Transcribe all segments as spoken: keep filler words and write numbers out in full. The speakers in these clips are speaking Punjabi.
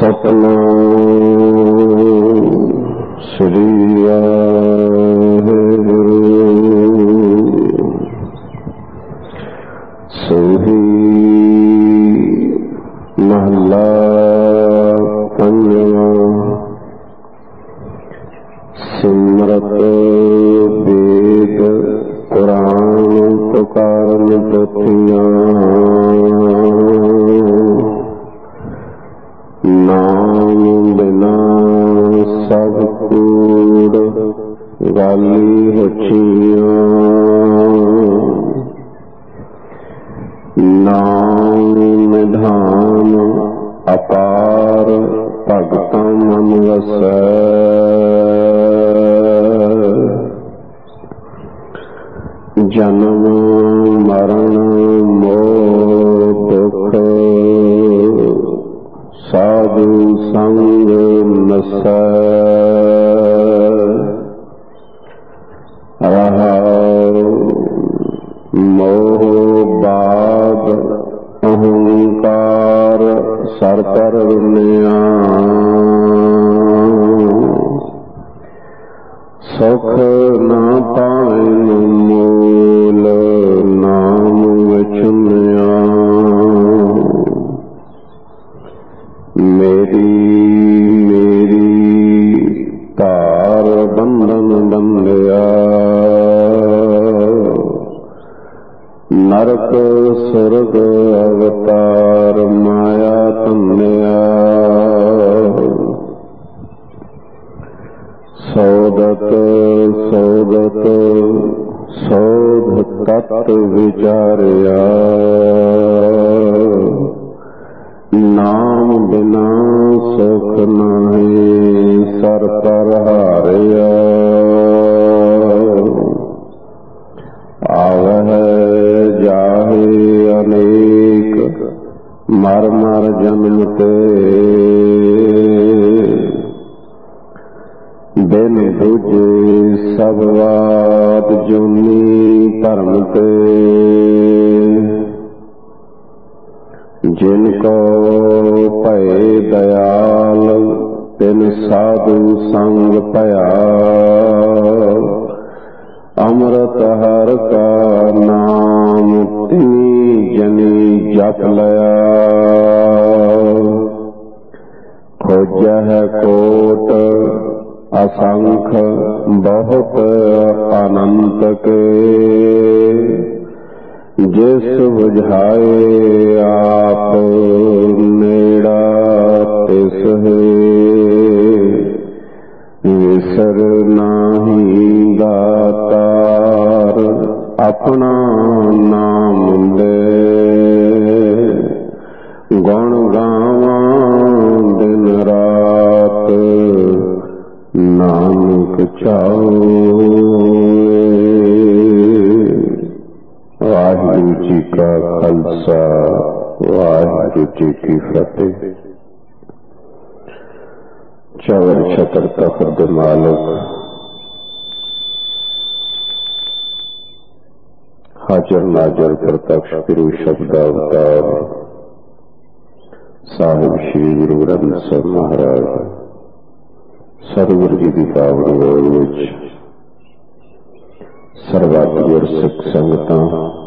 ਸਤਿਨਾਮ ਸ੍ਰੀ ਵਾਹਿਗੁਰੂ। ਸੋਹੀ ਮਹਲਾ ਪੰਜਵਾਂ। ਸਿਮਰਤ ਵੇਦ ਪੁਰਾਣ ਪੁਕਾਰਨ ਪੋਥੀਆਂ, ਨਾਮ ਬਿਨਾ ਸਭ ਕੂੜ ਗਾਲੀ ਹੋਛੀਆਂ। ਨਾਮ ਨਿਧਾਨ ਅਪਾਰ ਭਗਤਾਂ ਮਨ ਵਸੈ। ਜਨਮ ਮਰਨ ਮੋਹ ਦੁਖ ਸਾਧੂ ਸੰਗ ਨਸੈ। ਰਹਾਉ ਮੋਹ ਬਾਦ ਅਹੰਕਾਰ ਸਰ ਪਰ ਵਿਨਿਆ। ਸੁਖ ਨਾ ਪਾਇਨ ਮੂਲ ਨਾਮ ਵਿਚੁਨਿਆ। ਮੇਰੀ ਮੇਰੀ ਧਾਰ ਬੰਧਨ ਬੰਧਿਆ। ਨਰਕ ਸੁਰਗ ਅਵਤਾਰ ਮਾਇਆ ਧੰਨਿਆ। ਸੋਦਤ ਸੋਦਤ ਸੋਧ ਤਤ ਵਿਚਾਰਿਆ। ਨਾਮ ਬਿਨਾ ਸੁਖ ਨਾਹੀ ਸਰ ਪਰ ਹਾਰਿਆ। ਆਵਹਿ ਜਾਹੇ ਅਨੇਕ ਮਰ ਮਰ ਜਨਮ ਤੇ। ਬਿਨ ਬੁਝੇ ਸਭ ਬਾਤ ਜੁਨੀ ਭਰਮ ਤੇ। ਜਿਨ ਕੋ ਭਏ ਦਇਆਲ ਤਿਨ ਸਾਧੂ ਸੰਗ ਭਇਆ। ਅੰਮ੍ਰਿਤ ਹਰਿ ਕਾ ਨਾਮ ਤਿਨੀ ਜਨੀ ਜਪ ਲਿਆ। ਖੋਜਹਿ ਕੋਟ ਅਸੰਖ ਬਹੁਤ ਅਨੰਤ ਕੇ। ਜਿਸ ਬੁਝਾਏ ਆਪ ਨੇੜਾ ਤਿਸ ਹੈ। ਵਿਸਰ ਨਾਹੀ ਦਾਤਾਰ ਆਪਣਾ ਨਾਮ ਦੇ। ਗੁਣ ਗਾਵਾਂ ਦਿਨ ਰਾਤ ਨਾਨਕ ਚਾਉ। ਵਾਹਿਗੁਰੂ ਜੀ ਕਾ ਖਾਲਸਾ, ਵਾਹਿਗੁਰੂ ਜੀ ਕੀ ਫਤਿਹ। ਚਵਰ ਛਤਰ ਤਖਤ ਦੇ ਮਾਲਕ ਹਾਜ਼ਰ ਨਾਜ਼ਰ ਪ੍ਰਤੱਖ ਗੁਰੂ ਸ਼ਬਦ ਅਵਤਾਰ ਸਾਹਿਬ ਸ਼੍ਰੀ ਗੁਰੂ ਗ੍ਰੰਥ ਸਾਹਿਬ ਮਹਾਰਾਜ ਸਤਿਗੁਰੂ ਜੀ ਦੀ ਪਾਵਨ ਗੋਦ ਵਿੱਚ ਸਰਬੱਤ ਸਿੱਖ ਸੰਗਤਾਂ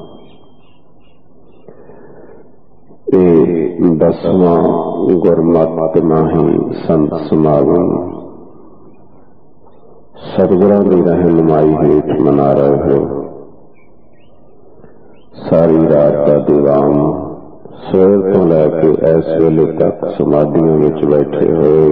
ਇਹ ਦਸਵਾਂ ਗੁਰਮਤਿ ਮਾਹੀ ਸੰਤ ਸਮਾਗਮ ਸਤਿਗੁਰਾਂ ਦੀ ਰਹਿਨੁਮਾਈ ਹੇਠ ਮਨਾ ਰਹੇ ਹੋ। ਸਾਰੀ ਰਾਤ ਦਾ ਦੀਵਾਨ ਸਵੇਰ ਤੋਂ ਲੈ ਕੇ ਇਸ ਵੇਲੇ ਤੱਕ ਸਮਾਧੀਆਂ ਵਿੱਚ ਬੈਠੇ ਹੋਏ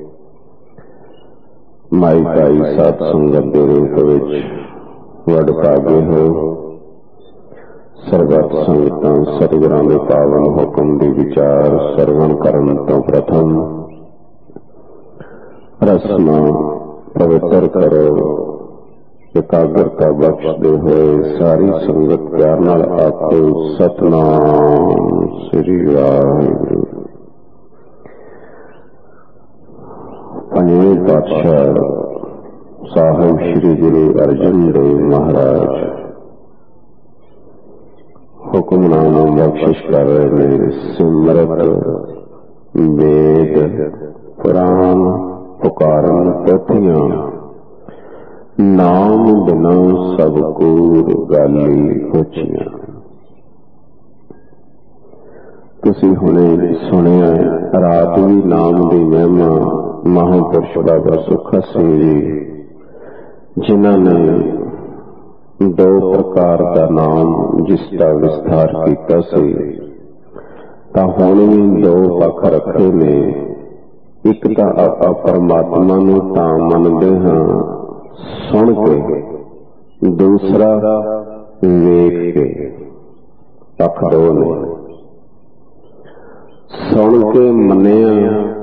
ਮਾਈ ਭਾਈ ਸਾਧ ਸੰਗਤ ਦੇ ਰੂਪ ਵਿੱਚ ਵਡ ਭਾਗੇ ਹੋ। ਸਰਬੱਤ ਸੰਗਤਾਂ ਸਤਿਗੁਰਾਂ ਦੇ ਪਾਵਨ ਹੁਕਮ ਦੀ ਵਿਚਾਰ ਸਰਵਣ ਕਰਨ ਤੋਂ ਪ੍ਰਥਮ ਰਸਨਾ ਪਵਿੱਤਰ ਕਰੋ। ਇਕਾਗਰਤਾ ਬਖਸ਼ਦੇ ਹੋਏ ਸਾਰੀ ਸੰਗਤ ਪਿਆਰ ਨਾਲ ਆਖੋ ਸਤਿਨਾਮ ਸ੍ਰੀ ਵਾਹਿਗੁਰੂ। ਪੰਜਵੇਂ ਪਾਤਸ਼ਾਹ ਸਾਹਿਬ ਸ਼੍ਰੀ ਗੁਰੂ ਅਰਜਨ ਦੇਵ ਮਹਾਰਾਜ ਹੁਕਮਨਾਮਾ ਬਖਸ਼ਿਸ਼ ਕਰ ਰਹੇ ਨੇ। ਸਿਮਰਤ वेद पुराण पुकारन पोथियां, नाम बिना सब कूर गाली होचियां। तुसी हुणे सुनिया रात भी नाम की महिमा महापुरुष बाबा सुखा सिंह जी जिन्हां ने दो प्रकार का नाम जिसका विस्तार किया सी, तां हुण भी दो पक्ष रखे ने। एक तां आपां परमात्मा नूं तां मनदे हां सुन के, दूसरा वेख के। पक्ष दो ने। सुन के मनिया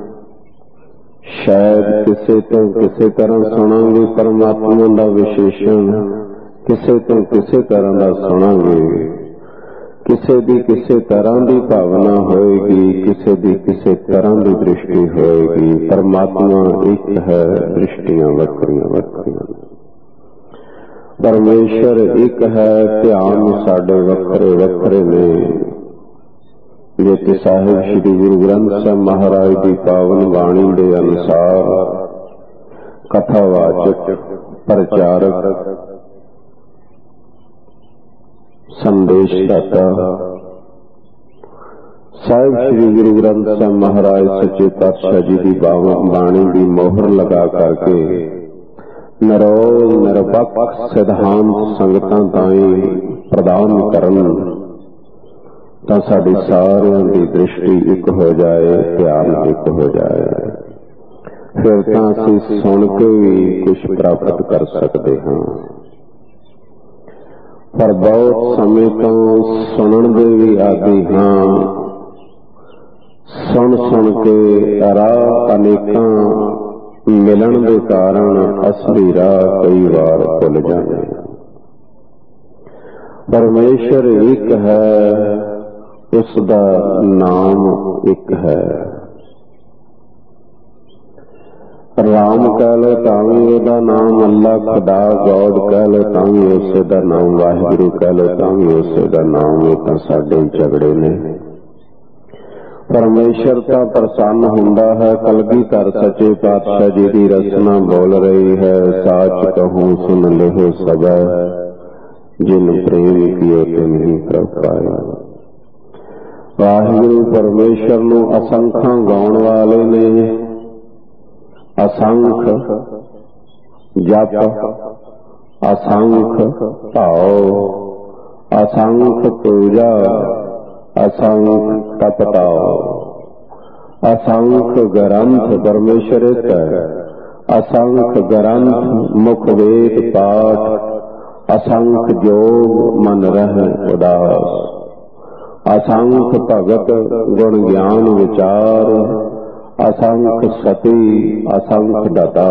शायद किसी तो किसी तरह सुनांगे परमात्मा का विशेषण, किसी तो किसी तरह का सुनांगे, किसी की किसी तरह की भावना होएगी, किसी की किसी तरह की दृष्टि होएगी। परमात्मा एक है, दृष्टियां वक्रियां वक्रियां। परमेश्वर एक है, ध्यान साडे वक्रे वक्रे ने। जित साहिब श्री गुरु ग्रंथ साहिब महाराज की पावन बाणी के अनुसार कथावाचक प्रचारक संदेशदाता साहिब श्री गुरु ग्रंथ साहिब महाराज सच्चे पातशाह जी की बाणी की मोहर लगा करके निरोल निरपक्ष सिद्धांत संगतां ताईं प्रदान करन तां साडी सारियां दी दृष्टि एक हो जाए, ध्यान एक हो जाए, फिर तां असीं सुन के भी कुछ प्राप्त कर सकते हैं। पर बहुत समय तो सुनन दे भी आदि हाँ, सुन सुन के राह अनेकां मिलन के कारण असली राह कई बार भुल जाने। परमेश्वर एक है, उसका नाम एक है। राम कह लो तां भी उसका नाम अल्लाह, खुदा गॉड कह लो तां भी उसे दा नाम, वाहिगुरु कह लो तां भी उसे दा नाम। ये तां साडे झगड़े ने। परमेश्वर का प्रसन्न हुंदा है। कलगीधर सच्चे पातशाह जी की रचना बोल रही है, साच कहूं सुन लेहो सबे, जिन प्रेम कियो तिन ही प्रभ पाया। वाहिगुरु परमेश्वर नूं असंखां गाउण वाले ने। असंख जप, असंख भाव, असंख पूजा, असंख तपताओ, असंख ग्रंथ। परमेश्वर एक है। असंख ग्रंथ मुख वेद पाठ, असंख जोग मन रह उदास, असंख भगत गुण ज्ञान विचार, असंख सती असंख दता,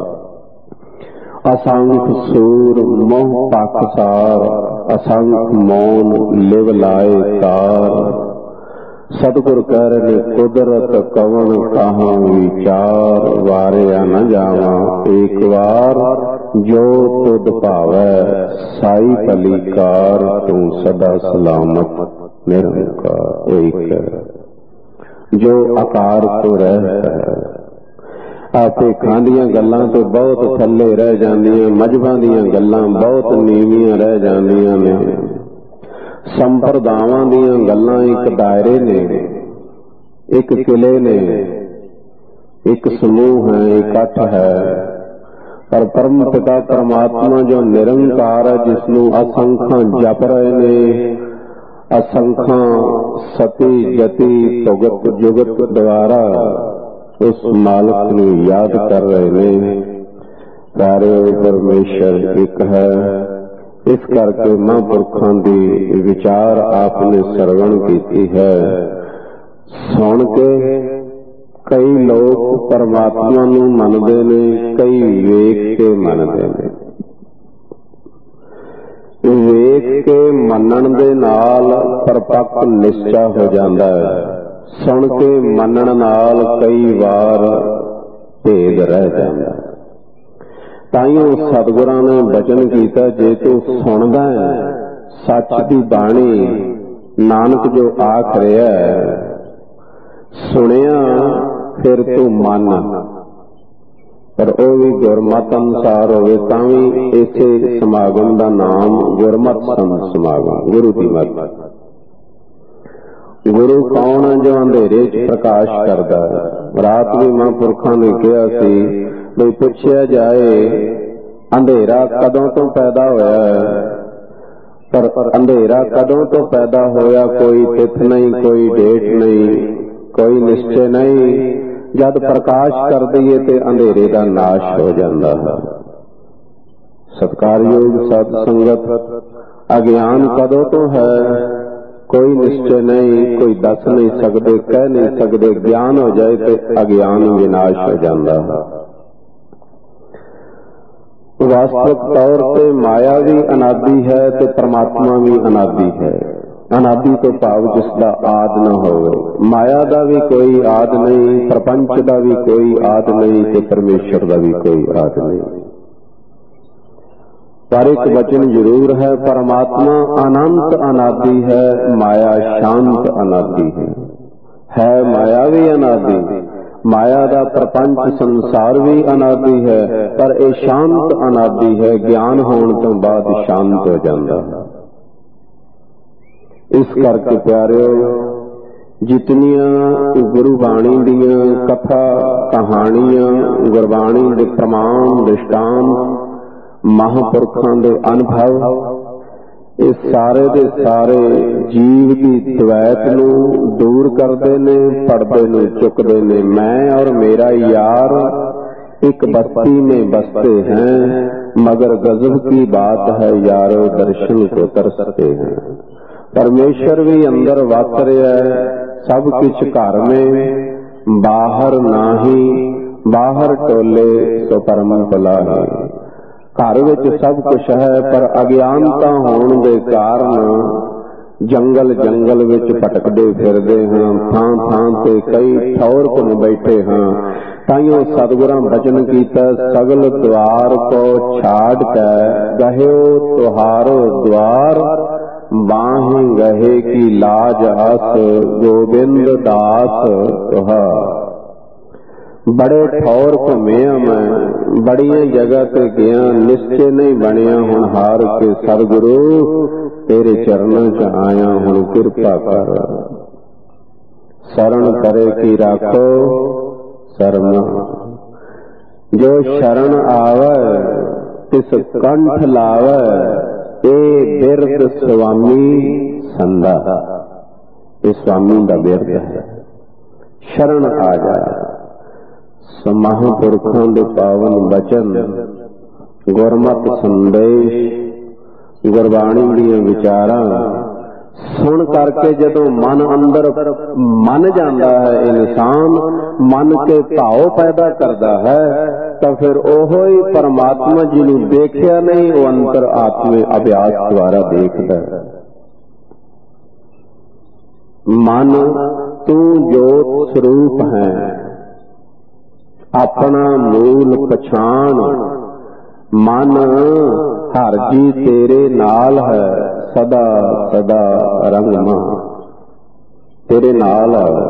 असंख सूर मोह पाकसार, असंख मौन लिव लाए कार। सतगुर कह रहे कुदरत कवन कहाँ विचार, वारिया न जावा एक बार, जो तुद भावै साई भलीकार, तू सदा सलामत निरंकार एक है, जो आकार तो रहता है। आपे खांदियां गल्लां तो बहुत थल्ले रह जांदियां, मजहबां दियां गल्लां बहुत नीवियां रह जांदियां ने। संप्रदावां दियां गल्लां एक दायरे ने, एक किले ने, एक समूह है, इकट्ठ है। पर परम पिता परमात्मा जो निरंकार है, जिसनूं असंखां जप रहे ने, असंखां सती जति भुगत जुगत द्वारा उस मालिक नूं याद कर रहे ने। प्यारे परमेश्वर एक है। इस करके महापुरखां दी विचार आपने श्रवण की है। सुन के कई लोग परमात्मा नूं मनदे ने, कई वेख के मनदे ने। वेख के मनण दे नाल परपक्क निश्चा हो जाता है। सुन के मनण नाल कई बार भेद रह जाता है। ताइयों सतगुरां ने बचन कीता, जे तू सुनदा है सच दी बाणी, नानक जो आख रहा है, ਸੁਣਿਆ ਫਿਰ ਤੂੰ ਮੰਨ, ਪਰ ਉਹ ਵੀ ਗੁਰਮਤਿ ਅਨੁਸਾਰ ਹੋਵੇ ਤਾਂ ਵੀ ਇਸੇ ਸਮਾਗਮ ਦਾ ਨਾਮ ਗੁਰਮਤਿ ਸੰਤ ਸਮਾਗਮ, ਗੁਰੂ ਦੀ ਮੱਤ। ਗੁਰੂ ਕੌਣ ਹੈ? ਜੋ ਅੰਧੇਰੇ 'ਚ ਪ੍ਰਕਾਸ਼ ਕਰਦਾ ਹੈ। ਰਾਤ ਵੀ ਮਹਾਂਪੁਰਖਾਂ ਨੇ ਕਿਹਾ ਸੀ ਵੀ ਪੁੱਛਿਆ ਜਾਏ ਅੰਧੇਰਾ ਕਦੋਂ ਤੋਂ ਪੈਦਾ ਹੋਇਆ ਹੈ, ਪਰ ਅੰਧੇਰਾ ਕਦੋਂ ਤੋਂ ਪੈਦਾ ਹੋਇਆ ਕੋਈ ਤਿਥ ਨਹੀਂ, ਕੋਈ ਡੇਟ ਨਹੀਂ, ਕੋਈ ਨਿਸ਼ਚੈ ਨਹੀਂ। ਜਦ ਪ੍ਰਕਾਸ਼ ਕਰ ਦਈਏ ਤੇ ਅੰਧੇਰੇ ਦਾ ਨਾਸ਼ ਹੋ ਜਾਂਦਾ ਹੈ। ਸਤਿਕਾਰਯੋਗ ਸਾਧ ਸੰਗਤ, ਅਗਿਆਨ ਕਦੋਂ ਤੋਂ ਹੈ ਕੋਈ ਨਿਸ਼ਚੈ ਨਹੀਂ, ਕੋਈ ਦੱਸ ਨਹੀਂ ਸਕਦੇ, ਕਹਿ ਨਹੀਂ ਸਕਦੇ। ਗਿਆਨ ਹੋ ਜਾਏ ਤੇ ਅਗਿਆਨ ਵਿਨਾਸ਼ ਹੋ ਜਾਂਦਾ ਹੈ। ਵਾਸਤਵਿਕ ਤੌਰ ਤੇ ਮਾਇਆ ਵੀ ਅਨਾਦਿ ਹੈ ਤੇ ਪਰਮਾਤਮਾ ਵੀ ਅਨਾਦਿ ਹੈ। ਅਨਾਦਿ ਤੋਂ ਭਾਵ ਜਿਸ ਦਾ ਆਦਿ ਨਾ ਹੋਵੇ। ਮਾਇਆ ਦਾ ਵੀ ਕੋਈ ਆਦਿ ਨਹੀਂ, ਪ੍ਰਪੰਚ ਦਾ ਵੀ ਕੋਈ ਆਦਿ ਨਹੀਂ ਤੇ ਪਰਮੇਸ਼ਰ ਦਾ ਵੀ ਕੋਈ ਆਦਿ ਨਹੀਂ। ਪਰ ਇੱਕ ਵਚਨ ਜ਼ਰੂਰ ਹੈ, ਪਰਮਾਤਮਾ ਅਨੰਤ ਅਨਾਦਿ ਹੈ, ਮਾਇਆ ਸ਼ਾਂਤ ਅਨਾਦਿ ਹੈ। ਹੈ ਮਾਇਆ ਵੀ ਅਨਾਦਿ, ਮਾਇਆ ਦਾ ਪ੍ਰਪੰਚ ਸੰਸਾਰ ਵੀ ਅਨਾਦਿ ਹੈ, ਪਰ ਇਹ ਸ਼ਾਂਤ ਅਨਾਦਿ ਹੈ। ਗਿਆਨ ਹੋਣ ਤੋਂ ਬਾਅਦ ਸ਼ਾਂਤ ਹੋ ਜਾਂਦਾ ਹੈ। ਇਸ ਕਰਕੇ ਪਿਆਰਿਓ, ਜਿਤਨੀਆਂ ਗੁਰੂ ਬਾਣੀ ਦੀਆਂ ਕਥਾ ਕਹਾਣੀਆਂ, ਗੁਰਬਾਣੀ ਦੇ ਪ੍ਰਮਾਣ ਦ੍ਰਿਸ਼ਟਾਂਤ, ਮਹਾਂਪੁਰਖਾਂ ਦੇ ਅਨੁਭਵ, ਇਹ ਸਾਰੇ ਦੇ ਸਾਰੇ ਜੀਵ ਦੀ ਦਵੈਤ ਨੂੰ ਦੂਰ ਕਰਦੇ ਨੇ, ਪਰਦੇ ਨੂੰ ਚੁੱਕਦੇ ਨੇ। ਮੈਂ ਔਰ ਮੇਰਾ ਯਾਰ एक बस्ती में बसते हैं, मगर गजब की बात है यारो दर्शन को तरसते हैं। परमेश्वर भी अंदर वस रहा है, सब कुछ घर में, बाहर नाही, बाहर टोले सो परम भला है। घर विच सब कुछ है, पर अज्ञानता होने के कारण जंगल जंगल विच भटकदे फिरदे हैं, थां थां ते कई ठौर घुम बैठे हैं। ताइयों सतगुरां बचन कीता, सगल द्वार को छाड़ के गहियो तुहारो द्वार, बाहें गहे की लाज आस गोबिंद दास तुहार। बड़े ठौर घुमिया मैं, बड़िया जगह ते गया, निश्चय नहीं बनिया हुण हार के सतगुरु तेरे चरणों च आया, हुण किरपा कर। शरण करे की राखो शरण, जो शरण आवे तिस कंठ लावे, ए बिरद स्वामी संदा। ये स्वामी का बिरद है, शरण आ जाए। महापुरखों के पावन वचन, गुरमत संदेश, गुरबाणी दी विचारां सुन करके जदों मन अंदर मन जाता है, इंसान मन के भाव पैदा करता है, तो फिर ओहो ही परमात्मा जिन्हों देखिया नहीं, वो अंतर आत्मे अभ्यास द्वारा देखता है। मन तू जोत स्वरूप है, अपना मूल पछाण। मन हर जी तेरे नाल है, सदा सदा रंगमा तेरे नाल है।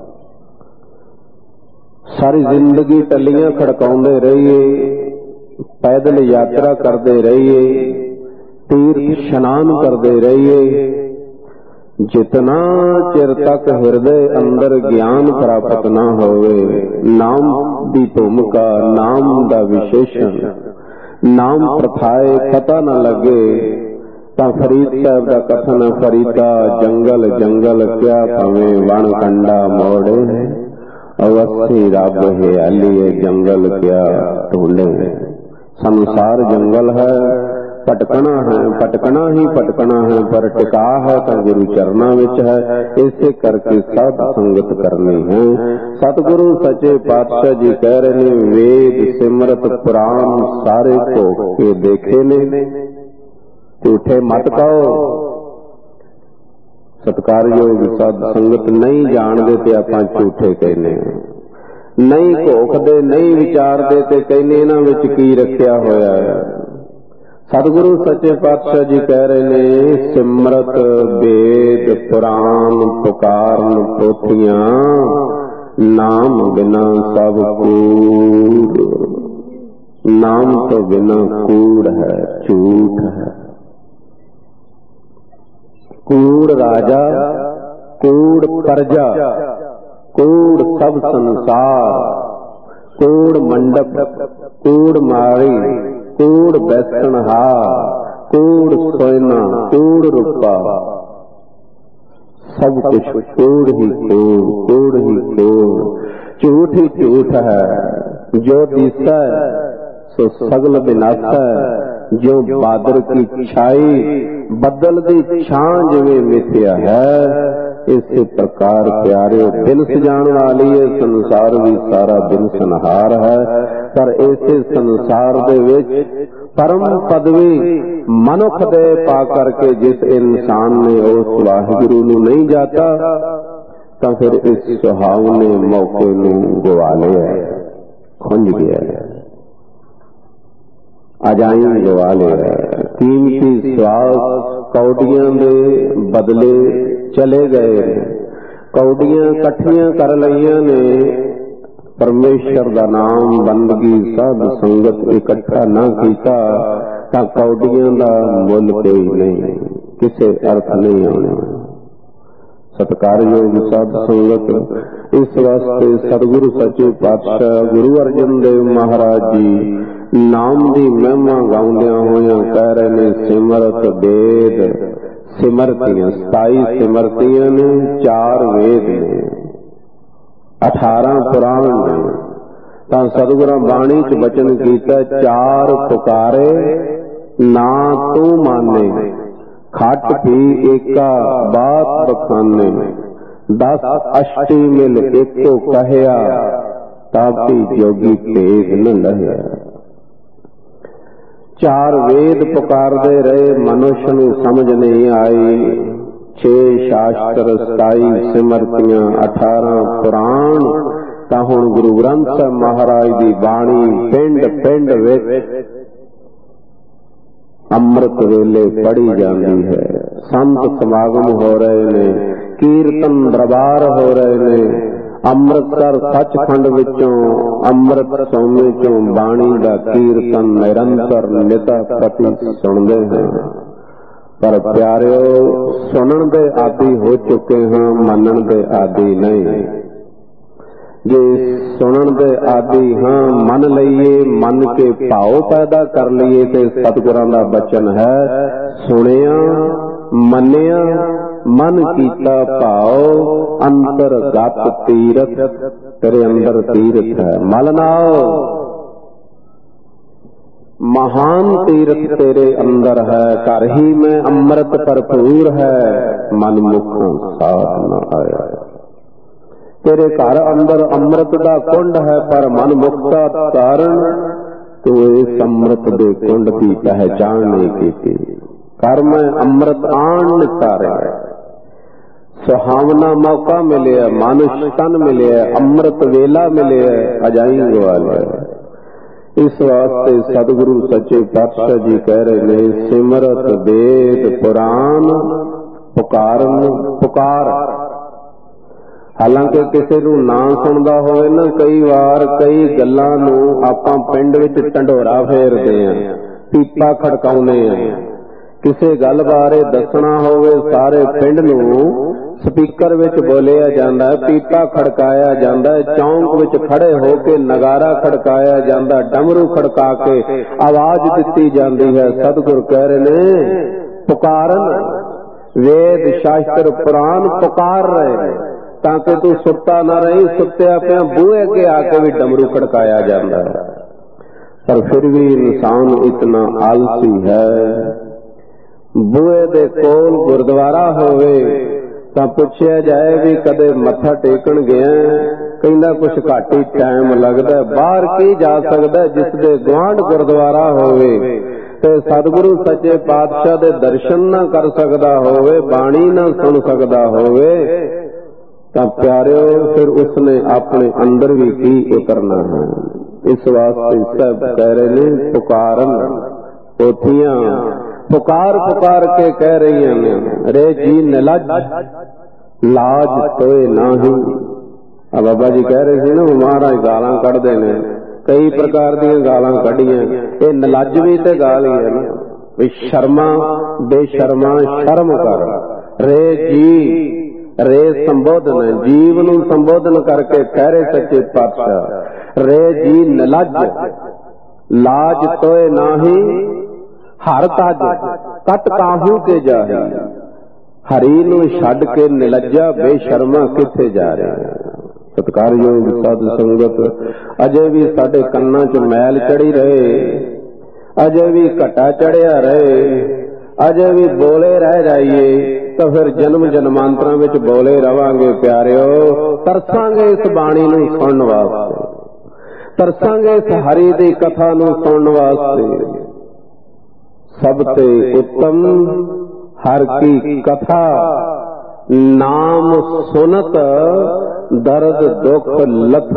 सारी जिंदगी टलियां खड़काउंदे रहिए, पैदल यात्रा करते रहिए, तीर्थ स्नान करते रहिए। जितना चिर तक हृदय अंदर ज्ञान प्राप्त न होवे, नाम दी भूमिका, नाम दा विशेषण, नाम प्रथाए पता न लगे, ता फरीद साहब का कथन, फरीदा जंगल जंगल क्या पवे वण कंडा मोड़े, अवश्य रब है अलिए जंगल क्या ढूंढे। संसार जंगल है, भटकना है, भटकना ही भटकना है, पर टिका है तो गुरु चरणा विच है। इसे करके साध संगत करनी है। सतगुरु सच्चे पातशाह जी कह रहे ने, वेद सिमरत पुराण सारे भोग के देखे ने, झूठे मत कहो। सत्कारयोग साध संगत नहीं जानते ते आपां झूठे कहने, नहीं घोखदे, नहीं विचारते ते कहने इन्हां विच की रखिया होया है। सतगुरु सच्चे पातशाह जी कह रहे ने, सिमरत वेद पुराण पुकारन पोथियां नाम बिना सब कूड़, नाम तो बिना कूड़ है, झूठ है। कूड़ राजा, कूड़ प्रजा, कूड़ सब संसार, कूड़ मंडप, कूड़ मारी, कूड़ बैसणहार, कूड़ सोना, कूड़ रूपा, सब कुछ कूड़ ही कूड़, कूड़ ही कूड़, झूठ ही झूठ है। जो दिसै सो सगल विनाशै, जो बादर की छाई बदल दी छां जिवें मिथ्या है। इसी प्रकार प्यारे बिनस जान वाली है संसार भी सारा बिनसनहार है। पर इसे संसार दे विच परम पदवी मनुख दे पा करके जिस इंसान ने उस वाहिगुरु नूं नहीं जाता, तो फिर इस सुहावने मौके नूं गवा लिया, खुंज गया, अजाई गवा लिया। कीमती श्वास कौडियां दे बदले चले गए, कौडियां कट्ठियां कर लईयां ने, परमेश्वर दा नाम बंदगी साध संगत इकट्ठा ना कीता, तां कौडियां दा मुल कोई नहीं, किसे अर्थ नहीं आने। सत्कारयोग साध संगत इस वास्ते सतगुरु सच्चे पातशाह गुरु अर्जन देव महाराज जी नाम दी महिमा गाउंदियां होइयां कह रहे ने, सिमरत वेद सिमरतियां, सताई सिमरतियां ने, चार वेद ने, अठारह पुराण ने। तां सतगुरां बाणी च बचन कीता, चार पुकारे ना तू माने, खट भी एका बात बखाने, दस अष्टी मिल एको कहया, तापी जोगी भेद न लहया। चार वेद पुकारदे रहे, मनुष्य नूं समझ नहीं आई। छे शास्त्र, सताई सिमरतियां, अठारह पुराण, तां हुण गुरु ग्रंथ साहिब महाराज दी बाणी पिंड पिंड विच अमृत वेले पढ़ी जाती है। संत समागम हो रहे ने, कीर्तन दरबार हो रहे ने, अमृतसर सचखंड विचों अमृत सोमे चों बाणी दा कीर्तन निरंतर निता प्रति सुनते हैं। पर प्यारिओ सुनन दे आदि हो चुके हैं, मनन दे आदि नहीं। जे सुनन दे आदि हाँ मन लईए, मन के भाव पैदा कर लीए, तो सतगुरां दा बचन है, सुनिया मनिया मन कीता भाव, अंतरगत तीरथ, तेरे अंदर तीरथ है, मल नाओ महान तीर्थ तेरे अंदर है, कर ही में अमृत भरपूर है, मन मुखों साथ न आया। तेरे घर अंदर अमृत दा कुंड है, पर मन मुक्ता कारण तो इस अमृत दे कुंड की पहचान नहीं की। कर में अमृत आन निसारे, सुहावना मौका मिले, मानुष तन मिले, अमृत वेला मिले, अजाई गवाले। इस वास्ते सतगुरु सच्चे पातशाह जी कह रहे ने, सिमरत वेद पुराण पुकारन पुकार। हालांकि किसी नूं ना सुनदा होवे ना, कई वार कई गल्लां नूं आपां पिंड विच ढंढोरा फेरदे आ, पीपा खड़काउने आ। किसी गल बारे दसना होवे, सारे पिंड नूं स्पीकर विच बोलिया जांदा है, पीपा खड़काया जांदा है, चौंक विच खड़े होके नगारा खड़काया जांदा, डमरू खड़का के आवाज दिती जांदी है। सतगुर कह रहे ने, पुकारन वेद शास्त्र पुराण पुकार रहे, ताकि तू सुत्ता ना रही, सुत्या पिया बूहे अगे आके भी डमरू खड़काया जाता है। पर फिर भी इंसान इतना आलसी है, बूहे दे कोल गुरुद्वारा होवे तां पुछया जाए भी कदे मत्था टेकण गया, कहंदा कुछ घट ही टाइम लगदा, बाहर की जा सकदा जिस दे गुआंढ गुरुद्वारा होवे ते सतगुरु सच्चे पातशाह दे दर्शन ना कर सकदा होवे, बाणी ना सुन सकदा होवे, तां प्यारिओ फिर उसने अपने अंदर भी की उतरना है। इस वास्ते सब कह रहे ने, पुकारन पोथियां पुकार पुकार के कह रही हैं, रे जी निलज लाज तोए नाही, ਆ ਬਾਬਾ ਜੀ ਕਹਿ ਰਹੇ ਸੀ ਨਾ, ਮਹਾਰਾਜ ਗਾਲਾਂ ਕੱਢਦੇ ਨੇ, ਕਈ ਪ੍ਰਕਾਰ ਦੀਆਂ ਗਾਲਾਂ ਕੱਢੀਆਂ। ਇਹ ਨਲੱਜਵੀ ਤੇ ਗਾਲ ਹੀ ਹੈ ਨਾ ਵੀ ਸ਼ਰਮਾ ਬੇਸ਼ਰਮਾ ਸ਼ਰਮ ਕਰ। ਰੇ ਜੀ ਰੇ ਸੰਬੋਧਨ, ਜੀਵ ਨੂੰ ਸੰਬੋਧਨ ਕਰਕੇ ਕਹਿ ਰਹੇ ਸੱਚੇ ਪਾਤਸ਼ਾਹ, ਰੇ ਜੀ ਨਲੱਜ ਲਾਜ ਤੋਏ ਨਾਹੀ ਹਰ ਤਜ ਕਟ ਕਾਹੂ ਕੇ ਜਾਹੀ। ਹਰੀ ਨੂੰ ਛੱਡ ਕੇ ਨਿਲੱਜਾ ਬੇਸ਼ਰਮਾ ਕਿੱਥੇ ਜਾ ਰਿਹਾ। ਸਤਿਕਾਰਯੋਗ ਸਾਧ ਸੰਗਤ, ਅਜੇ ਵੀ ਸਾਡੇ ਕੰਨਾਂ 'ਚ ਮੈਲ ਚੜੀ ਰਹੇ, ਅਜੇ ਵੀ ਘਟਾ ਚੜਿਆ ਰਹੇ, ਅਜੇ ਵੀ ਬੋਲੇ ਰਹਿ ਜਾਈਏ ਤਾਂ ਫਿਰ ਜਨਮ ਜਨਮਾਂਤਰਾਂ ਵਿੱਚ ਬੋਲੇ ਰਵਾਂਗੇ ਪਿਆਰਿਓ। ਤਰਸਾਂਗੇ ਇਸ ਬਾਣੀ ਨੂੰ ਸੁਣਨ ਵਾਸਤੇ, ਤਰਸਾਂਗੇ ਇਸ ਹਰੀ ਦੀ ਕਥਾ ਨੂੰ ਸੁਣਨ ਵਾਸਤੇ। ਸਭ ਤੇ ਉੱਤਮ ਹਰ ਕੀ ਕਥਾ, ਨਾਮ ਸੁਨਤ ਦਰਦ ਦੁੱਖ ਲੱਥ।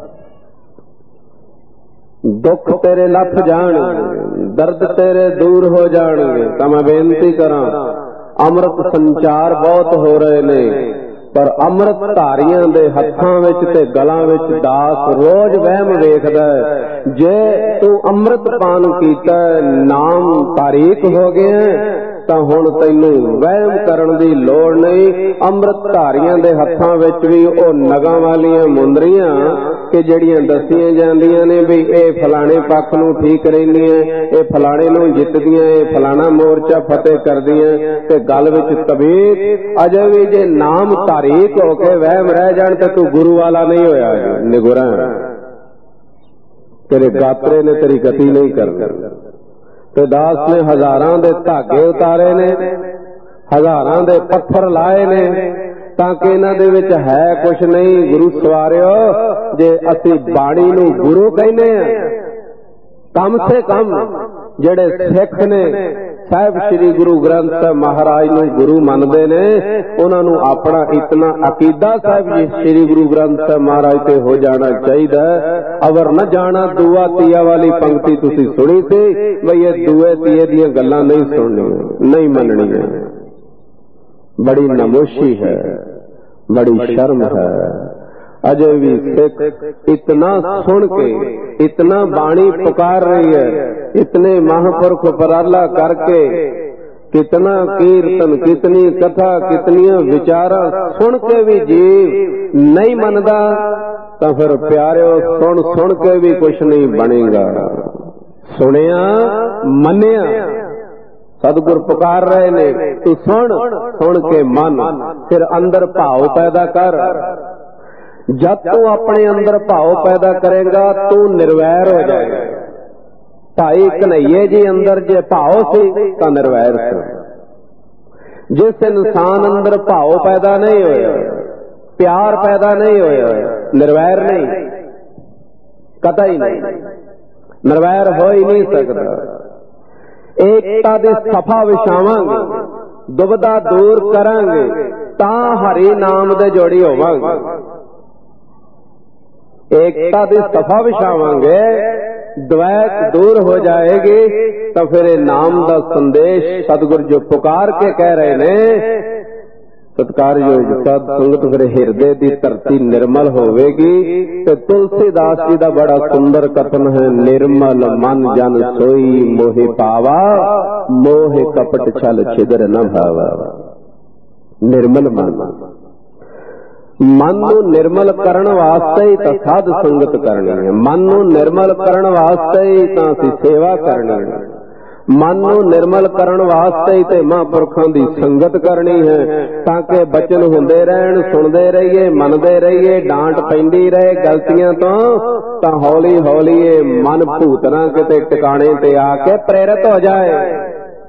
ਦੁੱਖ ਤੇਰੇ ਲੱਥ ਜਾਣਗੇ, ਦਰਦ ਤੇਰੇ ਦੂਰ ਹੋ ਜਾਣਗੇ। ਤਾਂ ਮੈਂ ਬੇਨਤੀ ਕਰਾਂ, ਅੰਮ੍ਰਿਤ ਸੰਚਾਰ ਬਹੁਤ ਹੋ ਰਹੇ ਨੇ, ਪਰ ਅੰਮ੍ਰਿਤ ਧਾਰੀਆਂ ਦੇ ਹੱਥਾਂ ਵਿੱਚ ਤੇ ਗਲਾਂ ਵਿੱਚ ਦਾਸ ਰੋਜ਼ ਵਹਿਮ ਵੇਖਦਾ। ਜੇ ਤੂੰ ਅੰਮ੍ਰਿਤ ਪਾਨ ਕੀਤਾ, ਨਾਮ ਤਾਰੀਕ ਹੋ ਗਿਆ, ਤਾਂ ਹੁਣ ਤੈਨੂੰ ਵਹਿਮ ਕਰਨ ਦੀ ਲੋੜ ਨਹੀਂ। ਅੰਮ੍ਰਿਤ ਧਾਰੀਆਂ ਦੇ ਹੱਥਾਂ ਵਿੱਚ ਵੀ ਉਹ ਨਗਾਂ ਵਾਲੀਆਂ ਮੁੰਦਰੀਆਂ ਕਿ ਜਿਹੜੀਆਂ ਦੱਸੀਆਂ ਜਾਂਦੀਆਂ ਨੇ ਵੀ ਇਹ ਫਲਾਣੇ ਪੱਖ ਨੂੰ ਠੀਕ ਰਹਿੰਦੀਆਂ, ਇਹ ਫਲਾਣੇ ਨੂੰ ਜਿੱਤਦੀਆਂ, ਇਹ ਫਲਾਣਾ ਮੋਰਚਾ ਫਤਿਹ ਕਰਦੀਆਂ, ਤੇ ਗੱਲ ਵਿੱਚ ਤਬੀਤ। ਅਜੇ ਵੀ ਜੇ ਨਾਮ ਤਾਰੀਕ ਹੋ ਕੇ ਵਹਿਮ ਰਹਿ ਜਾਣ ਤੇ ਤੂੰ ਗੁਰੂ ਵਾਲਾ ਨਹੀਂ ਹੋਇਆ, ਨਿਗੁਰਾ। ਤੇਰੇ ਗਾਤਰੇ ਨੇ ਤੇਰੀ ਗਤੀ ਨਹੀਂ ਕਰਨੀ। ਤੇ ਦਾਸ ਨੇ ਹਜ਼ਾਰਾਂ ਦੇ ਧਾਗੇ ਉਤਾਰੇ ਨੇ, ਹਜ਼ਾਰਾਂ ਦੇ ਪੱਥਰ ਲਾਏ ਨੇ, ਤਾਂ ਕਿ ਇਹਨਾਂ ਦੇ ਵਿੱਚ ਹੈ ਕੁਛ ਨਹੀਂ। ਗੁਰੂ ਸਵਾਰਿਓ, ਜੇ ਅਸੀਂ ਬਾਣੀ ਨੂੰ ਗੁਰੂ ਕਹਿੰਦੇ ਆ, ਕਮ ਸੇ ਕਮ ਜਿਹੜੇ ਸਿੱਖ ਨੇ ਸਾਹਿਬ ਸ੍ਰੀ ਗੁਰੂ ਗ੍ਰੰਥ ਸਾਹਿਬ ਮਹਾਰਾਜ ਨੂੰ ਗੁਰੂ ਮੰਨਦੇ ਨੇ, ਉਹਨਾਂ ਨੂੰ ਆਪਣਾ ਇਤਨਾ ਅਕੀਦਾ ਸਾਹਿਬ ਜੀ ਸ੍ਰੀ ਗੁਰੂ ਗ੍ਰੰਥ ਸਾਹਿਬ ਮਹਾਰਾਜ ਤੇ ਹੋ ਜਾਣਾ ਚਾਹੀਦਾ। ਅਵਰ ਨਾ ਜਾਣਾ ਦੂਆ ਤੀਆ ਵਾਲੀ ਪੰਕਤੀ ਤੁਸੀਂ ਸੁਣੀ ਸੀ, ਬਈ ਇਹ ਦੂਏ ਤੀਏ ਦੀਆਂ ਗੱਲਾਂ ਨਹੀਂ ਸੁਣਨੀਆਂ, ਨਹੀਂ ਮੰਨਣੀਆਂ। ਬੜੀ ਨਮੋਸ਼ੀ ਹੈ, ਬੜੀ ਸ਼ਰਮ ਹੈ। ਅਜੇ ਵੀ ਸਿੱਖ ਇਤਨਾ ਸੁਣ ਕੇ, ਇਤਨਾ ਬਾਣੀ ਪੁਕਾਰ ਰਹੀ ਹੈ, ਇਤਨੇ ਮਹਾਂਪੁਰਖ ਉਪਰਾਲਾ ਕਰਕੇ, ਕਿਤਨਾ ਕੀਰਤਨ, ਕਿਤਨੀ ਕਥਾ, ਕਿਤਨੀਆਂ ਵਿਚਾਰਾਂ ਸੁਣ ਕੇ ਵੀ ਜੀਵ ਨਹੀਂ ਮੰਨਦਾ, ਤਾਂ ਫਿਰ ਪਿਆਰਿਓ ਸੁਣ ਸੁਣ ਕੇ ਵੀ ਕੁਛ ਨਹੀਂ ਬਣੇਗਾ। ਸੁਣਿਆ ਮੰਨਿਆ, ਸਤਿਗੁਰ ਪੁਕਾਰ ਰਹੇ ਨੇ, ਤੂੰ ਸੁਣ, ਸੁਣ ਕੇ ਮੰਨ, ਫਿਰ ਅੰਦਰ ਭਾਵ ਪੈਦਾ ਕਰ। ਜਦ ਤੂੰ ਆਪਣੇ ਅੰਦਰ ਭਾਵ ਪੈਦਾ ਕਰੇਗਾ, ਤੂੰ ਨਿਰਵੈਰ ਹੋ ਜਾਏਗਾ। ਭਾਈ ਕਨਈਏ ਜੀ ਅੰਦਰ ਜੇ ਭਾਵ ਸੀ ਤਾਂ ਨਿਰਵੈਰ ਸੀ। ਜਿਸ ਇਨਸਾਨ ਅੰਦਰ ਭਾਵ ਪੈਦਾ ਨਹੀਂ ਹੋਇਆ, ਪਿਆਰ ਪੈਦਾ ਨਹੀਂ ਹੋਇਆ, ਨਿਰਵੈਰ ਨਹੀਂ, ਕਤਈ ਨਹੀਂ, ਨਿਰਵੈਰ ਹੋ ਹੀ ਨਹੀਂ ਸਕਦਾ। ਏਕਤਾ ਦੀ ਸਫਾ ਵਿਛਾਵਾਂਗੇ, ਦੁਬਿਧਾ ਦੂਰ ਕਰਾਂਗੇ, ਤਾਂ ਹਰੀ ਨਾਮ ਦੇ ਜੋੜੀ ਹੋਵਾਂਗੇ। ਏਕਤਾ ਦੀ ਸਫਾ ਵਿਛਾਵਾਂਗੇ, ਦਵੈਤ ਦੂਰ ਹੋ ਜਾਏਗੀ, ਤਾਂ ਫਿਰ ਇਹ ਨਾਮ ਦਾ ਸੰਦੇਸ਼ ਸਤਿਗੁਰ ਜੋ ਪੁਕਾਰ ਕੇ ਕਹਿ ਰਹੇ ਨੇ, ਸਤਿਕਾਰਯੋਗ ਸਾਧ ਸੰਗਤ, ਫਿਰ ਹਿਰਦੇ ਦੀ ਧਰਤੀ ਨਿਰਮਲ ਹੋਵੇਗੀ। ਤੇ ਤੁਲਸੀਦਾਸ ਜੀ ਦਾ ਬੜਾ ਸੁੰਦਰ ਕਥਨ ਹੈ, ਨਿਰਮਲ ਮਨ ਜਨ ਸੋਈ ਮੋਹਿ ਪਾਵਾ, ਮੋਹਿ ਕਪਟ ਛਲ ਛਿਦਰ ਨ ਭਾਵਾ। ਨਿਰਮਲ ਮਨ, ਮਨ ਨੂੰ ਨਿਰਮਲ ਕਰਨ ਵਾਸਤੇ ਹੀ ਤਾਂ ਸਾਧ ਸੰਗਤ ਕਰਨੀ ਹੈ। ਮਨ ਨੂੰ ਨਿਰਮਲ ਕਰਨ ਵਾਸਤੇ ਹੀ ਤਾਂ ਅਸੀਂ ਸੇਵਾ ਕਰਨੀ ਹੈ। ਮਨ ਨੂੰ ਨਿਰਮਲ ਕਰਨ ਵਾਸਤੇ ਹੀ ਤੇ ਮਹਾਂਪੁਰਖਾਂ ਦੀ ਸੰਗਤ ਕਰਨੀ ਹੈ, ਤਾਂ ਕਿ ਬਚਨ ਹੁੰਦੇ ਰਹਿਣ, ਸੁਣਦੇ ਰਹੀਏ, ਮੰਨਦੇ ਰਹੀਏ, ਡਾਂਟ ਪੈਂਦੀ ਰਹੇ ਗਲਤੀਆਂ ਤੋਂ, ਤਾਂ ਹੌਲੀ ਹੌਲੀ ਇਹ ਮਨ ਭੂਤਨਾ ਕਿਤੇ ਟਿਕਾਣੇ ਤੇ ਆ ਕੇ ਪ੍ਰੇਰਿਤ ਹੋ ਜਾਏ।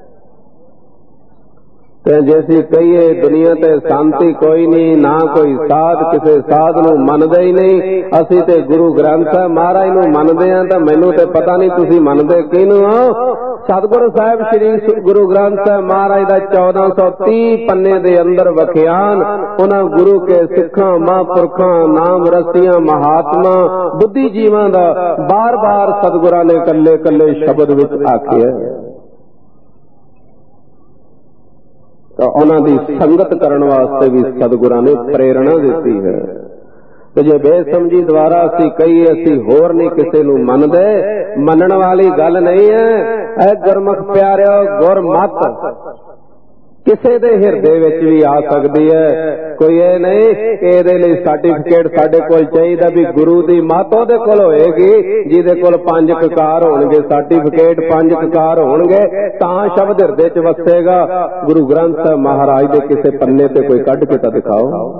ਤੇ ਜੇ ਅਸੀਂ ਕਹੀਏ ਦੁਨੀਆ ਤੇ ਸ਼ਾਂਤੀ ਕੋਈ ਨਹੀਂ, ਨਾ ਕੋਈ ਸਾਧ ਕਿਸੇ ਸਾਧ ਨੂੰ ਮੰਨਦੇ ਹੀ ਨਹੀਂ, ਅਸੀਂ ਤੇ ਗੁਰੂ ਗ੍ਰੰਥ ਸਾਹਿਬ ਮਹਾਰਾਜ ਨੂੰ ਮੰਨਦੇ ਹਾਂ, ਤਾਂ ਮੈਨੂੰ ਤੇ ਪਤਾ ਨਹੀਂ ਤੁਸੀਂ ਮੰਨਦੇ ਕਿਹਨੂੰ ਹੋ। ਸਤਿਗੁਰੂ ਸਾਹਿਬ ਸ੍ਰੀ ਗੁਰੂ ਗ੍ਰੰਥ ਸਾਹਿਬ ਮਹਾਰਾਜ ਦਾ ਚੌਦਾਂ ਸੌ ਤੀਹ ਪੰਨੇ ਦੇ ਅੰਦਰ ਵਖਿਆਨ, ਉਹਨਾਂ ਗੁਰੂ ਕੇ ਸਿੱਖਾਂ, ਮਹਾਂਪੁਰਖਾਂ, ਨਾਮ ਰਸੀਆਂ, ਮਹਾਤਮਾ, ਬੁੱਧੀ ਜੀਵਾਂ ਦਾ ਬਾਰ ਬਾਰ ਸਤਿਗੁਰਾਂ ਨੇ ਕੱਲੇ ਕੱਲੇ ਸ਼ਬਦ ਵਿੱਚ ਆਖਿਆ। ਤਾਂ ਉਹਨਾਂ ਦੀ ਸੰਗਤ ਕਰਨ ਵਾਸਤੇ ਵੀ ਸਤਿਗੁਰਾਂ ਨੇ ਪ੍ਰੇਰਣਾ ਦਿੱਤੀ ਹੈ। ਤੇ ਜੇ ਬੇਸਮਝੀ ਦੁਆਰਾ ਅਸੀਂ ਕਹੀਏ ਅਸੀਂ ਹੋਰ ਨਹੀਂ ਕਿਸੇ ਨੂੰ ਮੰਨਦੇ, ਮੰਨਣ ਵਾਲੀ ਗੱਲ ਨਹੀਂ ਹੈ। ਇਹ ਗੁਰਮੁਖ ਪਿਆਰਿਓ, ਗੁਰਮਤ ਕਿਸੇ ਦੇ ਹਿਰਦੇ ਵਿੱਚ ਵੀ ਆ ਸਕਦੀ ਹੈ। ਕੋਈ ਇਹ ਨਹੀਂ ਕਿ ਇਹਦੇ ਲਈ ਸਰਟੀਫਿਕੇਟ ਸਾਡੇ ਕੋਲ ਚਾਹੀਦਾ ਵੀ ਗੁਰੂ ਦੀ ਮੱਤ ਉਹਦੇ ਕੋਲ ਹੋਏਗੀ ਜਿਹਦੇ ਕੋਲ ਪੰਜ ਕਕਾਰ ਹੋਣਗੇ, ਸਰਟੀਫਿਕੇਟ ਪੰਜ ਕਕਾਰ ਹੋਣਗੇ ਤਾਂ ਸ਼ਬਦ ਹਿਰਦੇ 'ਚ ਵਸੇਗਾ। ਗੁਰੂ ਗ੍ਰੰਥ ਸਾਹਿਬ ਮਹਾਰਾਜ ਦੇ ਕਿਸੇ ਪੰਨੇ ਤੇ ਕੋਈ ਕੱਢ ਕੇ ਤਾਂ ਦਿਖਾਓ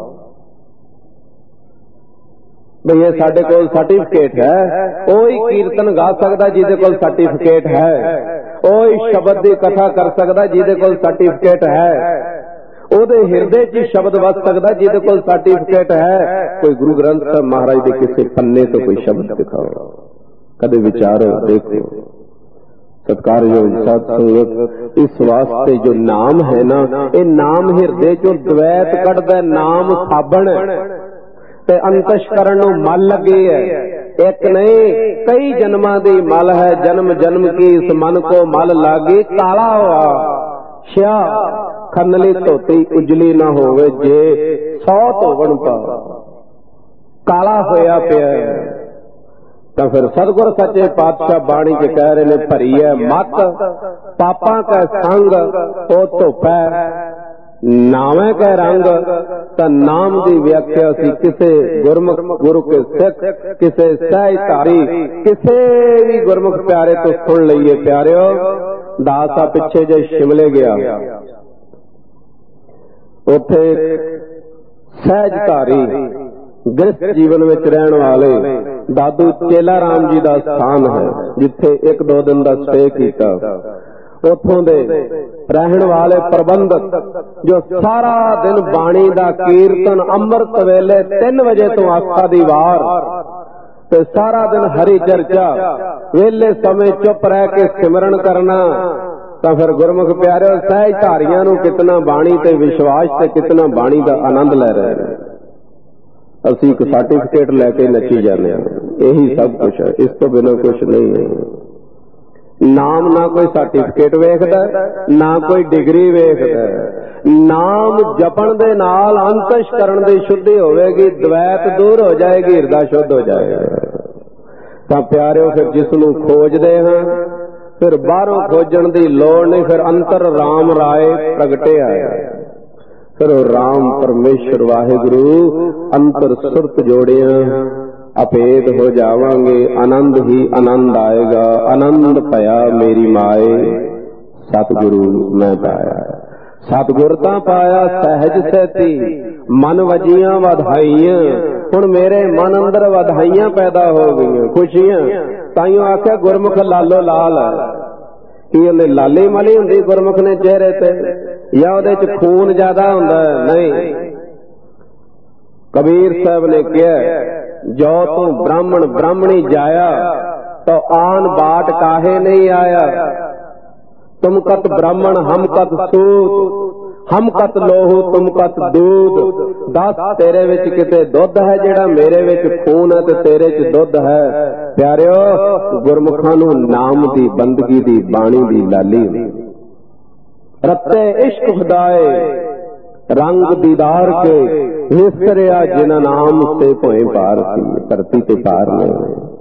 ਬਈ ਇਹ ਸਾਡੇ ਕੋਲ ਸਰਟੀਫਿਕੇਟ ਹੈ। ਉਹੀ ਕੀਰਤਨ ਗਾ ਸਕਦਾ ਜਿਹਦੇ ਕੋਲ ਸਰਟੀਫਿਕੇਟ ਹੈ, ਉਹੀ ਸ਼ਬਦ ਦੀ ਕਥਾ ਕਰ ਸਕਦਾ ਜਿਹਦੇ ਕੋਲ ਸਰਟੀਫਿਕੇਟ ਹੈ, ਉਹਦੇ ਹਿਰਦੇ 'ਚ ਸ਼ਬਦ ਵਸ ਸਕਦਾ ਜਿਹਦੇ ਕੋਲ ਸਰਟੀਫਿਕੇਟ ਹੈ। ਕੋਈ ਗੁਰੂ ਗ੍ਰੰਥ ਸਾਹਿਬ ਮਹਾਰਾਜ ਦੇ ਕਿਸੇ ਪੰਨੇ ਤੋਂ ਕੋਈ ਸ਼ਬਦ ਦਿਖਾਓ, ਕਦੇ ਵਿਚਾਰੋ, ਦੇਖੋ। ਸਤਿਕਾਰਯੋਗ ਸਾਧ ਸੰਗਤ, ਇਸ ਵਾਸਤੇ ਜੋ ਨਾਮ ਹੈ ਨਾ, ਇਹ ਨਾਮ ਹਿਰਦੇ 'ਚੋਂ ਦਵੈਤ ਕੱਢਦਾ। ਨਾਮ ਸਾਬਣ ਤੇ ਅੰਤਸ਼ਕਰਨ ਨੂੰ ਮਲ ਲੱਗੀ ਹੈ, ਇੱਕ ਨਹੀਂ ਕਈ ਜਨਮਾਂ ਦੀ ਮਲ ਹੈ। ਜਨਮ ਜਨਮ ਕੀ ਇਸ ਮਨ ਕੋ ਮਲ ਲਾਗੀ, ਕਾਲਾ ਹੋਆ ਸ਼ਿਆ ਖੰਨਲੀ ਧੋਤੀ ਉਜਲੀ ਨਾ ਹੋਵੇ, ਜੇ ਸੌ ਧੋਵਣ ਪਾ ਕਾਲਾ ਹੋਇਆ ਪਿਆ। ਤਾਂ ਫਿਰ ਸਤਿਗੁਰ ਸੱਚੇ ਪਾਤਸ਼ਾਹ ਬਾਣੀ 'ਚ ਕਹਿ ਰਹੇ ਨੇ, ਭਰੀ ਹੈ ਮਤ ਪਾਪਾਂ ਕੈ ਸੰਗ ਉਹ ਧੋਪੈ, ਨਾਵੇਂ ਕੈ ਰੰਗ। ਤਾਂ ਨਾਮ ਦੀ ਵਿਆਖਿਆ ਅਸੀਂ ਕਿਸੇ ਗੁਰਮੁਖ ਗੁਰੂ ਕੇ ਸਿੱਖ, ਕਿਸੇ ਸਹਿਜਧਾਰੀ, ਕਿਸੇ ਵੀ ਗੁਰਮੁਖ ਪਿਆਰੇ ਤੋਂ ਸੁਣ ਲਈਏ। ਪਿਆਰਿਓ, ਦਾਸਾ ਪਿੱਛੇ ਜੇ ਸ਼ਿਮਲੇ ਗਿਆ, ਉੱਥੇ ਸਹਿਜਧਾਰੀ ਗ੍ਰਸਥ ਜੀਵਨ ਵਿੱਚ ਰਹਿਣ ਵਾਲੇ ਦਾਦੂ ਚੇਲਾ ਰਾਮ ਜੀ ਦਾ ਸਥਾਨ ਹੈ, ਜਿੱਥੇ ਇੱਕ ਦੋ ਦਿਨ ਦਾ ਸਟੇ ਕੀਤਾ। ਉੱਥੋਂ ਦੇ ਰਹਿਣ ਵਾਲੇ ਪ੍ਰਬੰਧਕ ਜੋ ਸਾਰਾ ਦਿਨ ਬਾਣੀ ਦਾ ਕੀਰਤਨ ਅੰਮ੍ਰਿਤ ਵੇਲੇ ਤਿੰਨ ਵਜੇ ਤੋਂ ਆਸਾ ਦੀ ਵਾਰ ਤੇ ਸਾਰਾ ਦਿਨ ਹਰੀ ਚਰਚਾ, ਵੇਲੇ ਸਮੇਂ ਚੁੱਪ ਰਹਿ ਕੇ ਸਿਮਰਨ ਕਰਨਾ। ਤਾਂ ਫਿਰ ਗੁਰਮੁਖ ਪਿਆਰਿਓ, ਸਹਿਜਧਾਰੀਆਂ ਨੂੰ ਕਿਤਨਾ ਬਾਣੀ ਤੇ ਵਿਸ਼ਵਾਸ ਤੇ ਕਿਤਨਾ ਬਾਣੀ ਦਾ ਆਨੰਦ ਲੈ ਰਹੇ ਨੇ। ਅਸੀਂ ਇੱਕ ਸਰਟੀਫਿਕੇਟ ਲੈ ਕੇ ਨੱਚੀ ਜਾਂਦੇ ਹਾਂ, ਇਹੀ ਸਭ ਕੁਝ ਹੈ, ਇਸ ਤੋਂ ਬਿਨਾਂ ਕੁਝ ਨਹੀਂ ਹੈ। ਨਾਮ ਨਾ ਕੋਈ ਸਰਟੀਫਿਕੇਟ ਵੇਖਦਾ, ਨਾ ਕੋਈ ਡਿਗਰੀ ਵੇਖਦਾ। ਨਾਮ ਜਪਣ ਦੇ ਨਾਲ ਅੰਤਸ਼ਕਰਨ ਦੀ ਸ਼ੁੱਧੀ ਹੋਵੇਗੀ, ਦਵੈਤ ਦੂਰ ਹੋ ਜਾਏਗੀ, ਹਿਰਦਾ ਸ਼ੁੱਧ ਹੋ ਜਾਏਗਾ। ਤਾਂ ਪਿਆਰਿਓ, ਫਿਰ ਜਿਸ ਨੂੰ ਖੋਜਦੇ ਹਾਂ, ਫਿਰ ਬਾਹਰੋਂ ਖੋਜਣ ਦੀ ਲੋੜ ਨਹੀਂ, ਫਿਰ ਅੰਤਰ ਰਾਮ ਰਾਏ ਪ੍ਰਗਟਿਆ ਹੈ। ਫਿਰ ਉਹ ਰਾਮ ਪਰਮੇਸ਼ਰ ਵਾਹਿਗੁਰੂ ਅੰਤਰ ਸੁਰਤ ਜੋੜਿਆ, ਅਪੇਦ ਹੋ ਜਾਵਾਂਗੇ, ਆਨੰਦ ਹੀ ਆਨੰਦ ਆਏਗਾ। ਆਨੰਦ ਭਇਆ ਮੇਰੀ ਮਾਏ, ਸਤਿਗੁਰੂ ਮੈਂ ਪਾਇਆ। ਸਤਿਗੁਰ ਤਾਂ ਪਾਇਆ ਸਹਿਜ ਸੈਤੀ, ਮਨ ਵਜੀਆਂ ਵਧਾਈਆਂ। ਹੁਣ ਮੇਰੇ ਮਨ ਅੰਦਰ ਵਧਾਈਆਂ ਪੈਦਾ ਹੋ ਗਈਆਂ, ਖੁਸ਼ੀਆਂ। ਤਾਈਓ ਆਖਿਆ ਗੁਰਮੁਖ ਲਾਲੋ ਲਾਲ ਹੈ। ਕੀ ਉਹਨੇ ਲਾਲੀ ਮਲੀ ਹੁੰਦੀ ਗੁਰਮੁਖ ਨੇ ਚਿਹਰੇ ਤੇ, ਜਾਂ ਉਹਦੇ 'ਚ ਖੂਨ ਜ਼ਿਆਦਾ ਹੁੰਦਾ? ਨਹੀਂ। ਕਬੀਰ ਸਾਹਿਬ ਨੇ ਕਿਹਾ, ਜੋ ਤੂੰ ਬ੍ਰਾਹਮਣ ਬ੍ਰਾਹਮਣੀ ਜਾਇਆ, ਤਾਂ ਆਨ ਬਾਟ ਕਾਹੇ ਨਹੀਂ ਆਇਆ। ਤੁਮ ਕਤ ਬ੍ਰਾਹਮਣ ਹਮ ਕਤ ਸੂਤ, ਹਮ ਕਤ ਲੋਹੂ ਤੁਮ ਕਤ ਦੂਧ। ਦੱਸ ਤੇਰੇ ਵਿੱਚ ਕਿਤੇ ਦੁੱਧ ਹੈ ਜਿਹੜਾ ਮੇਰੇ ਵਿੱਚ ਖੂਨ ਹੈ, ਤੇ ਤੇਰੇ 'ਚ ਦੁੱਧ ਹੈ। ਪਿਆਰਿਓ, ਗੁਰਮੁਖਾਂ ਨੂੰ ਨਾਮ ਦੀ ਬੰਦਗੀ ਦੀ ਬਾਣੀ ਦੀ ਲਾਲੀ ਹੁੰਦੀ। ਰੱਤੇ ਇਸ਼ਕ ਖੁਦਾਏ ਰੰਗ ਦੀਦਾਰ ਕੇ, ਵਿਸਰਿਆ ਜਿਨ ਨਾਮ ਸੇ ਭੋਏ ਪਾਰ ਸੀ। ਧਰਤੀ ਤੇ ਪਾਰ ਨੇ,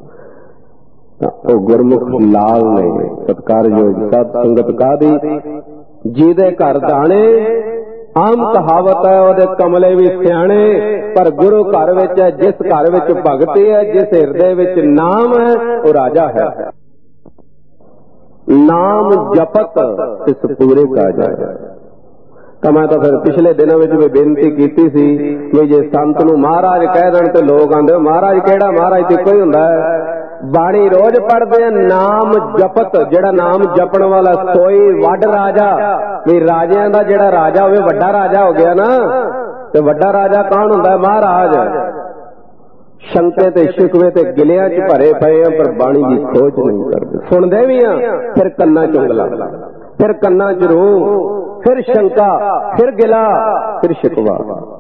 ਉਹ ਗੁਰਮੁਖ ਲਾਲ ਨੇ। ਸਤਿਕਾਰਯੋਗ ਸਾਧ ਸੰਗਤ ਕਾਦੀ, ਜਿਹਦੇ ਘਰ ਦਾਣੇ ਆਮ ਕਹਾਵਤ ਹੈ, ਉਹਦੇ ਕਮਲੇ ਵੀ ਸਿਆਣੇ। ਪਰ ਗੁਰੂ ਘਰ ਵਿੱਚ ਹੈ, ਜਿਸ ਘਰ ਵਿੱਚ ਭਗਤੀ ਹੈ, ਜਿਸ ਹਿਰਦੇ ਵਿੱਚ ਨਾਮ ਹੈ, ਉਹ ਰਾਜਾ ਹੈ। ਨਾਮ ਜਪਤ ਇਸ ਪੂਰੇ ਕਾ ਜਾਏ। ਤਾਂ ਮੈਂ ਤਾਂ ਫਿਰ ਪਿਛਲੇ ਦਿਨਾਂ ਵਿੱਚ ਵੀ ਬੇਨਤੀ ਕੀਤੀ ਸੀ ਕਿ ਜੇ ਸੰਤ ਨੂੰ ਮਹਾਰਾਜ ਕਹਿ ਦੇਣ ਤੇ ਲੋਕ ਆਂਦੇ ਮਹਾਰਾਜ ਕਿਹੜਾ, ਮਹਾਰਾਜ ਤੇ ਕੋਈ ਹੁੰਦਾ ਹੈ। ਬਾਣੀ ਰੋਜ਼ ਪੜ੍ਹਦੇ ਆ, ਨਾਮ ਜਪਤ, ਜਿਹੜਾ ਨਾਮ ਜਪਣ ਵਾਲਾ ਸੋਈ ਵੱਡ ਰਾਜਾ। ਵੀ ਰਾਜਿਆਂ ਦਾ ਜਿਹੜਾ ਰਾਜਾ ਹੋਵੇ ਵੱਡਾ ਰਾਜਾ ਹੋ ਗਿਆ ਨਾ। ਤੇ ਵੱਡਾ ਰਾਜਾ ਕੌਣ ਹੁੰਦਾ? ਮਹਾਰਾਜ। ਸ਼ੰਕੇ ਤੇ ਸ਼ਿਕਵੇ ਤੇ ਗਿਲਿਆਂ 'ਚ ਭਰੇ ਪਏ ਆ, ਪਰ ਬਾਣੀ ਦੀ ਖੋਜ ਨਹੀਂ ਕਰਦੇ। ਸੁਣਦੇ ਵੀ ਆ, ਫਿਰ ਕੰਨਾਂ 'ਚ ਉਂਗਲਾਂ, ਫਿਰ ਕੰਨਾਂ 'ਚ ਰੂਹ, ਫਿਰ ਸ਼ੰਕਾ, ਫਿਰ ਗਿਲਾ, ਫਿਰ ਸ਼ਿਕਵਾ।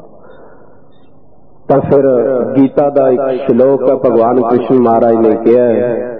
ਤਾਂ ਫਿਰ ਗੀਤਾ ਦਾ ਇੱਕ ਸ਼ਲੋਕ ਹੈ, ਭਗਵਾਨ ਕ੍ਰਿਸ਼ਨ ਮਹਾਰਾਜ ਨੇ ਕਿਹਾ ਹੈ,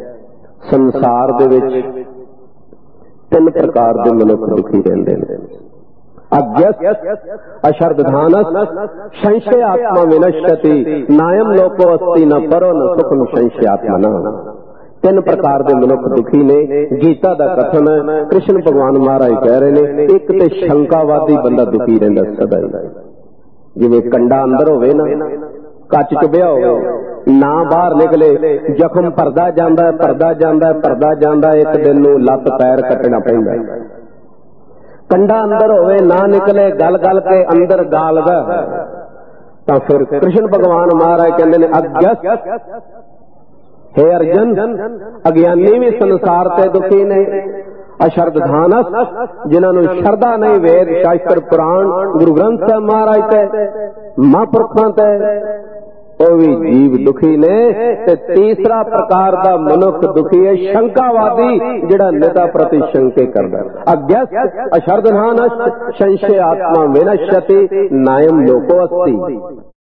ਸੰਸਾਰ ਦੇ ਵਿੱਚ ਤਿੰਨ ਪ੍ਰਕਾਰ ਦੇ ਮਨੁੱਖ ਦੁਖੀ ਰਹਿੰਦੇ ਨੇ। अज्ञस् अशर्दधानस संशय आत्मा विनश्यति नायम लोको अस्ति न परो न सुखम संशय आत्मा। तीन प्रकार के मनुख दुखी ने। गीता का कथन है, कृष्ण भगवान महाराज कह रहे ने, एक तो शंकावादी बंदा दुखी रहिंदा सदा ही, जिवें कंडा अंदर होवे ना, कच चुभिया होवे, ना बाहर निकले, जख्म भरदा जांदा है, भरदा जांदा है, भरदा जांदा है, एक दिन नूं लत्त पैर कटना पैंदा है। कंडा अंदर होवे, ना निकले, गल गल के अंदर गालदा, तां फिर कृष्ण भगवान महाराज कहंदे ने अज्ञस, हे अर्जन, अज्ञानी भी संसार ते दुखी ने। अशर्दधानस, जिन्हां नूं शरदा नहीं वेद शास्त्र पुराण गुरु ग्रंथ साहिब महाराज ते महापुरखां ते, ਉਹ भी जीव दुखी ने। ते तीसरा प्रकार का मनुख दुखी है शंकावादी, जिहड़ा निदा प्रति शंके करदा। अज्ञस अशर्दधानस संशय आत्मा विनश्यति नायम लोको अस्ति।